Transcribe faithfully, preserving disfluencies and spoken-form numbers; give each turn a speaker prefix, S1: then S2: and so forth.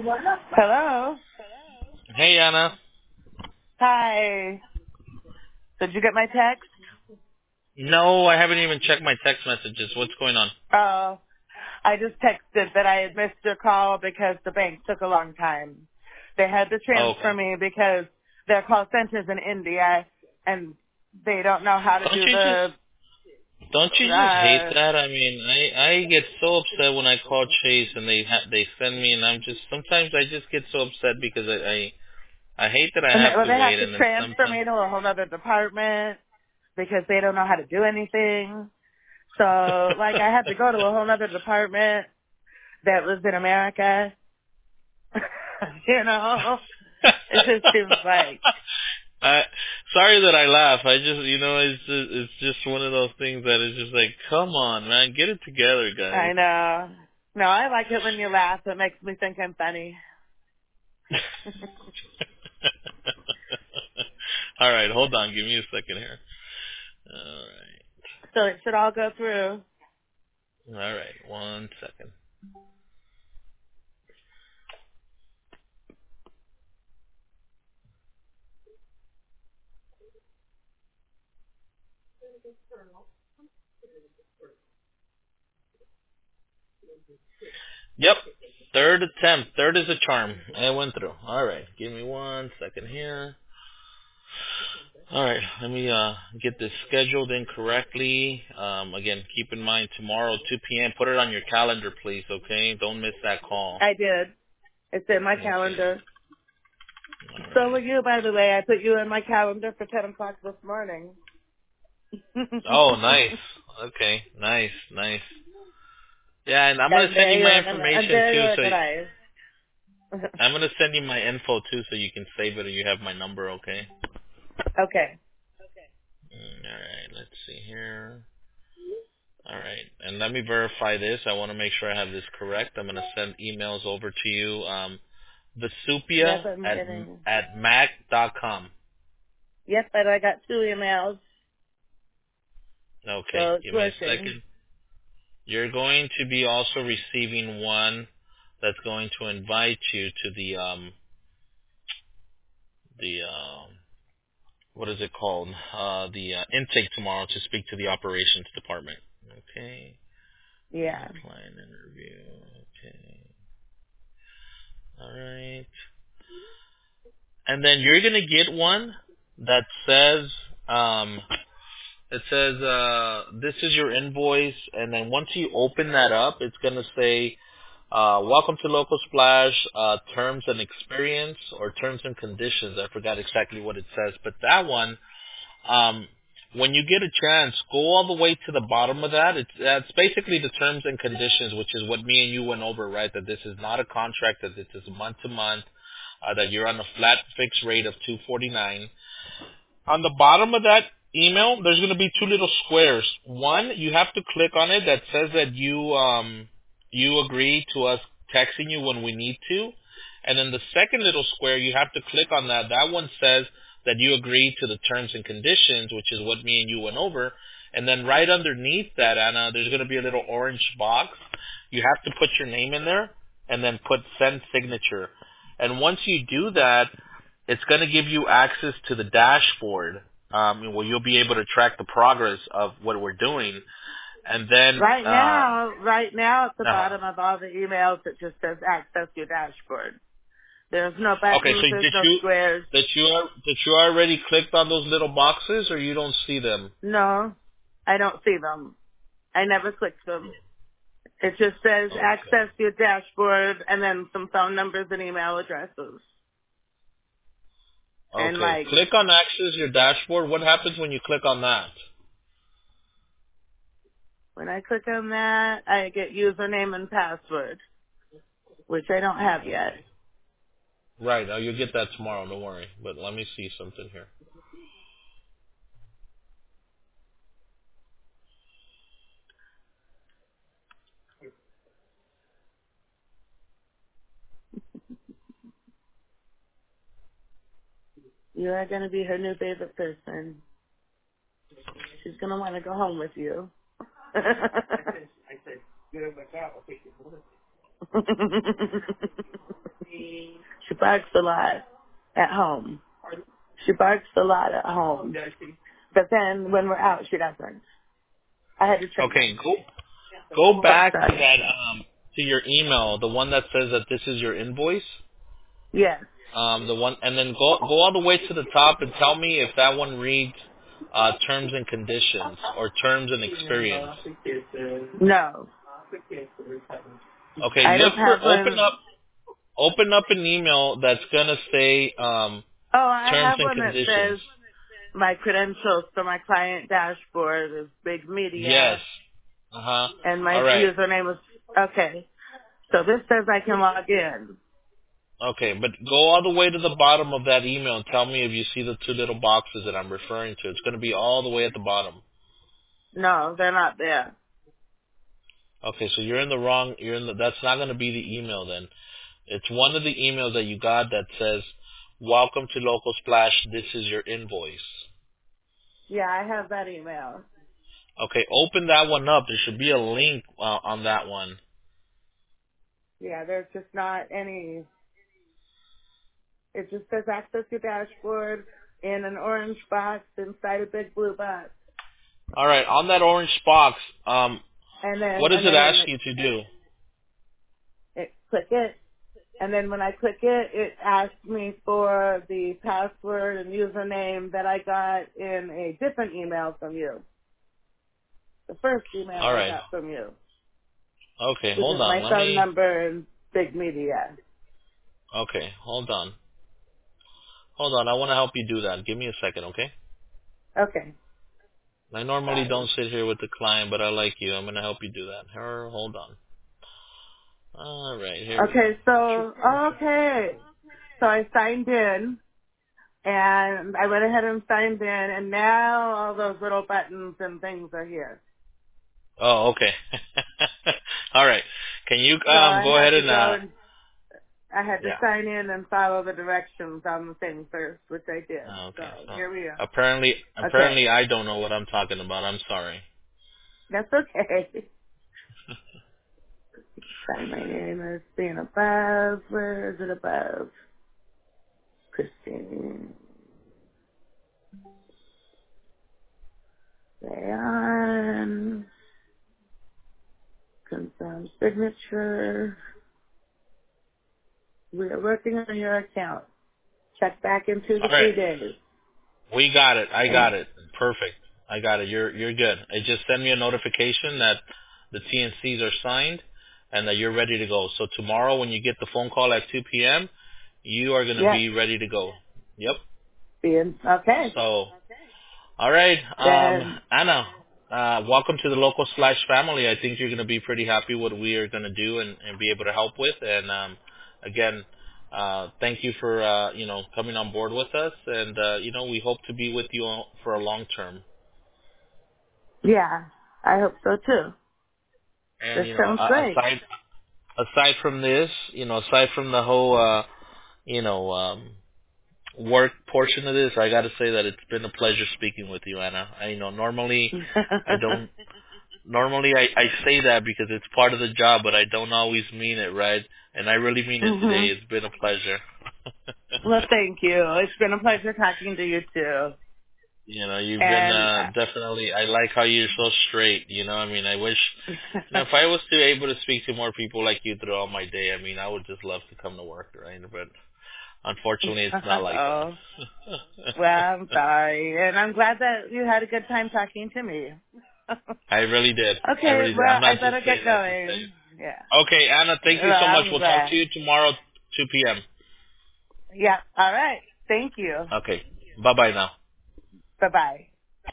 S1: Hello.
S2: Hey, Anna.
S1: Hi. Did you get my text?
S2: No, I haven't even checked my text messages. What's going on?
S1: Oh, I just texted that I had missed your call because the bank took a long time. They had to
S2: Oh,
S1: transfer
S2: okay.
S1: me because their call center's in India and they don't know how to
S2: Don't
S1: do
S2: you just
S1: the,
S2: don't you just hate
S1: uh,
S2: that? I mean, I I get so upset when I call Chase and they ha- they send me, and I'm just sometimes I just get so upset because I I, I hate that I
S1: and they,
S2: have
S1: well,
S2: to
S1: they have
S2: wait,
S1: to
S2: and then
S1: transfer
S2: sometimes.
S1: me to a whole other department because they don't know how to do anything. So, like, I had to go to a whole other department that was in America. You know? It just seems like,
S2: I sorry that I laugh. I just you know it's just, it's just one of those things that is just like, come on, man, get it together, guys.
S1: I know. No, I like it when you laugh. It makes me think I'm funny.
S2: All right, hold on. Give me a second here. All right.
S1: So it should all go through.
S2: All right. One second. Yep. Third attempt. Third is a charm. I went through. All right. Give me one second here. All right. Let me uh, get this scheduled in correctly. Um, again, keep in mind tomorrow, two p.m. Put it on your calendar, please, okay? Don't miss that call.
S1: I did. It's in my
S2: Okay.
S1: calendar.
S2: All
S1: So will
S2: right.
S1: you, by the way. I put you in my calendar for ten o'clock this morning.
S2: Oh, nice. Okay. Nice. Nice. Yeah, and I'm gonna
S1: I'm
S2: send you
S1: very
S2: my
S1: organ- I'm
S2: information
S1: very
S2: too, so
S1: organized.
S2: I'm gonna send you my info too, so you can save it or you have my number, okay?
S1: Okay.
S2: Mm, all right. Let's see here. All right. And let me verify this. I want to make sure I have this correct. I'm going to send emails over to you. Um,
S1: Yes,
S2: Vesupia
S1: I'm
S2: at
S1: getting.
S2: at mac dot com.
S1: Yes, but I got two emails,
S2: Okay.
S1: so it's
S2: Give me a
S1: working.
S2: second. You're going to be also receiving one that's going to invite you to the um the um what is it called? Uh, the uh, intake tomorrow to speak to the operations department. Okay.
S1: Yeah.
S2: Uh, client interview. Okay. All right. And then you're gonna get one that says um, it says uh, this is your invoice, and then once you open that up, it's gonna say uh, welcome to Local Splash, uh, terms and experience or terms and conditions. I forgot exactly what it says, but that one, um, when you get a chance, go all the way to the bottom of that. It's that's basically the terms and conditions, which is what me and you went over, right? That this is not a contract, that this is month to month, uh, that you're on a flat fixed rate of two forty-nine. On the bottom of that email, there's going to be two little squares. One, you have to click on it that says that you um you agree to us texting you when we need to. And then the second little square, you have to click on that. That one says that you agree to the terms and conditions, which is what me and you went over. And then right underneath that, Anna, there's going to be a little orange box. You have to put your name in there and then put send signature. And once you do that, it's going to give you access to the dashboard, um, where you'll be able to track the progress of what we're doing. And then,
S1: Right
S2: uh,
S1: now, right now at the
S2: uh
S1: bottom of all the emails, it just says access your dashboard. There's no
S2: okay, so
S1: buttons, there's
S2: did
S1: no
S2: you
S1: squares.
S2: did you al- did you already clicked on those little boxes, or you don't see them?
S1: No, I don't see them. I never clicked them. It just says
S2: Okay.
S1: access your dashboard and then some phone numbers and email addresses. And
S2: Okay.
S1: like,
S2: Click on access your dashboard. What happens when you click on that?
S1: when I click on that, I get username and password, which I don't have yet.
S2: Okay. Right. Now you'll get that tomorrow. Don't worry. But let me see something here.
S1: You are going to be her new favorite person. She's going to want to go home with you. She barks a lot at home. She barks a lot at home. But then when we're out, she doesn't. I had to train her.
S2: Okay, go go
S1: Oh,
S2: back to
S1: sorry.
S2: that um to your email, the one that says that this is your invoice.
S1: Yes.
S2: Um, the one, and then go go all the way to the top and tell me if that one reads uh, terms and conditions or terms and experience.
S1: No.
S2: Okay,
S1: I
S2: look
S1: don't
S2: for
S1: have
S2: open
S1: one.
S2: up open up an email that's gonna say um,
S1: Oh, I
S2: terms
S1: have
S2: and
S1: one that
S2: conditions.
S1: says my credentials for my client dashboard is big
S2: Yes.
S1: media,
S2: Uh huh.
S1: and my
S2: All right.
S1: username is okay. So this says I can log in.
S2: Okay, but go all the way to the bottom of that email and tell me if you see the two little boxes that I'm referring to. It's gonna be all the way at the bottom.
S1: No, they're not there.
S2: Okay, so you're in the wrong. You're in the. That's not gonna be the email then. It's one of the emails that you got that says, "Welcome to Local Splash. This is your invoice."
S1: Yeah, I have that email.
S2: Okay, open that one up. There should be a link uh, on that one.
S1: Yeah, there's just not any. It just says access your dashboard in an orange box inside a big blue box,
S2: All right, on that orange box, um,
S1: and then
S2: what does
S1: and
S2: it
S1: then when
S2: ask
S1: it,
S2: you to do?
S1: it click it, and then when I click it, it asks me for the password and username that I got in a different email from you. The first email
S2: All
S1: I
S2: right.
S1: got from you,
S2: Okay,
S1: which
S2: hold
S1: is
S2: on.
S1: my
S2: Let
S1: phone
S2: me.
S1: number and big media.
S2: Okay, hold on. Hold on. I want to help you do that. Give me a second, okay?
S1: Okay,
S2: I normally
S1: sorry.
S2: don't sit here with the client, but I like you. I'm gonna help you do that. Her, hold on. All right, here we go.
S1: Okay, so okay, so I signed in. And I went ahead and signed in, and now all those little buttons and things are here.
S2: Oh, okay. All right. Can you
S1: So
S2: um
S1: I
S2: go
S1: had
S2: ahead
S1: to
S2: and
S1: go
S2: uh
S1: and I had to
S2: yeah.
S1: sign in and follow the directions on the thing first, which I did. So
S2: Okay. So
S1: here we are.
S2: apparently
S1: Okay,
S2: apparently I don't know what I'm talking about. I'm sorry.
S1: that's okay. Sign my name as being above. Where is it above? Christine. Stay on. Confirm signature. We are working on your account. Check back in two to
S2: All right.
S1: three days.
S2: We got it. I
S1: And
S2: got it. Perfect. I got it. You're you're good. It just send me a notification that the T N Cs are signed and that you're ready to go. So tomorrow when you get the phone call at two p m, you are going to
S1: yeah,
S2: be ready to go. Yep.
S1: being okay.
S2: So all right, um,
S1: Then
S2: Anna, uh, welcome to the local slash family. I think you're going to be pretty happy what we are going to do and, and be able to help with. And um, again, uh, thank you for uh, you know coming on board with us. And uh, you know we hope to be with you all for a long term.
S1: yeah, I hope so too.
S2: And
S1: This
S2: you know
S1: sounds
S2: uh,
S1: great.
S2: aside aside from this, you know aside from the whole uh, you know um, work portion of this, I got to say that it's been a pleasure speaking with you, Anna. I you know normally I don't. Normally I, I say that because it's part of the job, but I don't always mean it, right? And I really mean it today.
S1: Mhm.
S2: It's been a pleasure.
S1: Well, thank you. It's been a pleasure talking to you too.
S2: you know, you've been
S1: And
S2: uh, definitely. I like how you're so straight. You know, I mean, I wish. You know, if I was to able to speak to more people like you throughout my day, I mean, I would just love to come to work, right? But unfortunately, it's not like
S1: oh,
S2: that.
S1: well, I'm sorry, and I'm glad that you had a good time talking to me.
S2: I really did. I
S1: Okay,
S2: really did.
S1: well,
S2: I'm
S1: I
S2: not just
S1: better
S2: saying
S1: get
S2: that to say it.
S1: going. Yeah,
S2: Okay, Anna, thank you
S1: well,
S2: so much.
S1: I'm
S2: We'll talk to
S1: glad.
S2: you tomorrow, two p m.
S1: Yeah, all right. Thank you.
S2: Okay. Bye bye now.
S1: Bye bye.